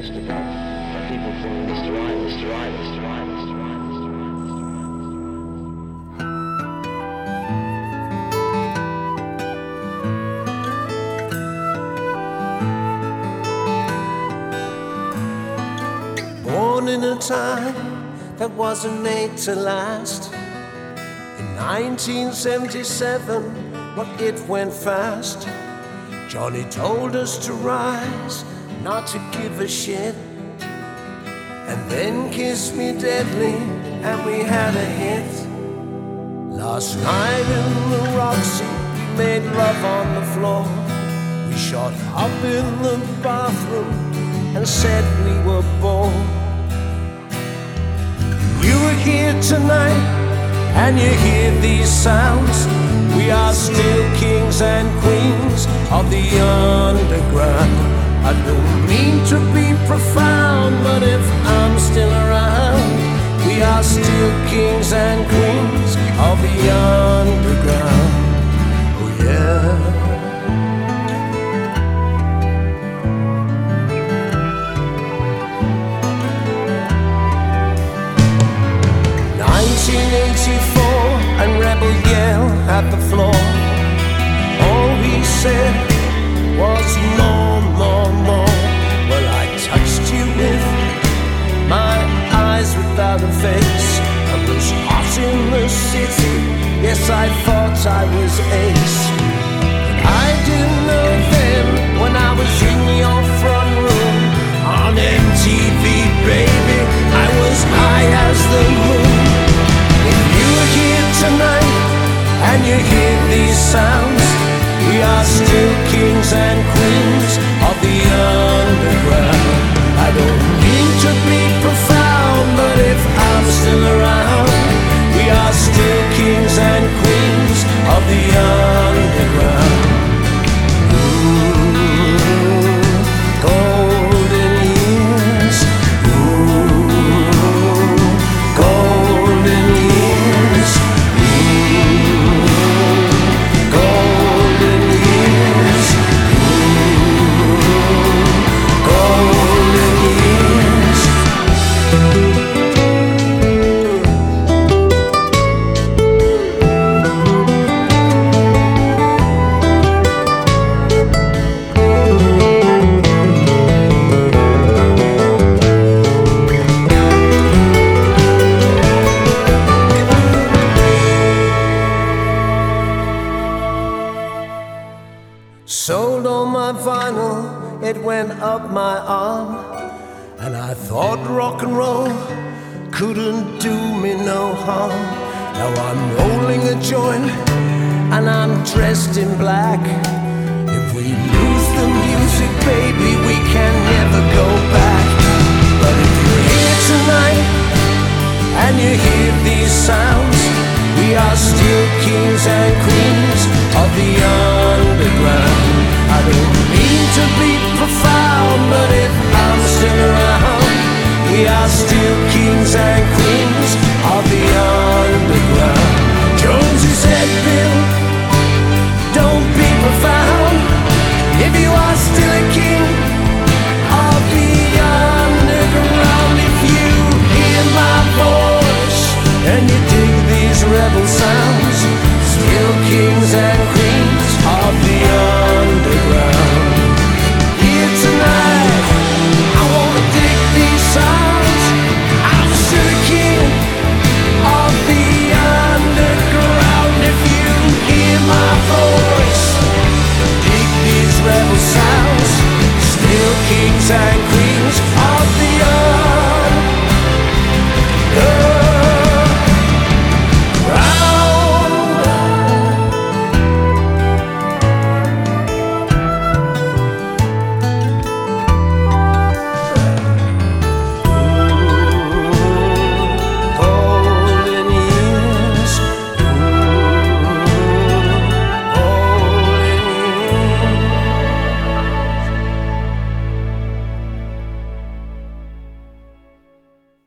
Mr. God. But people call me Mr. Right, Mr. Right, Mr. Right, Mr. Right, Mr. Right, Mr. Right. Born in a time that wasn't made to last. In 1977, but it went fast. Johnny told us to rise, not to give a shit, and then kissed me deadly, and we had a hit. Last night in the Roxy, we made love on the floor. We shot up in the bathroom and said we were bored. You were here tonight, and you hear these sounds. We are still kings and queens of the underground. I don't mean to be profound, but if I'm still around, we are still kings and queens of the underground. Oh yeah. 1984, and Rebel yell at the floor. All he said was more, more, more. Well, I touched you with my eyes without a face. I was hot in the city, yes, I thought I was ace. But I didn't know then, when I was in your front room on MTV, baby, I was high as the moon. If you were here tonight, and you hear these sounds, we are still kings and queens of the underground. I don't mean to be profound, but if I'm still around, we are still kings and queens of the underground. Golden years, golden years, golden years, golden years. Sold all my vinyl, it went up my arm, and I thought rock and roll couldn't do me no harm. Now I'm rolling a joint, and I'm dressed in black. If we lose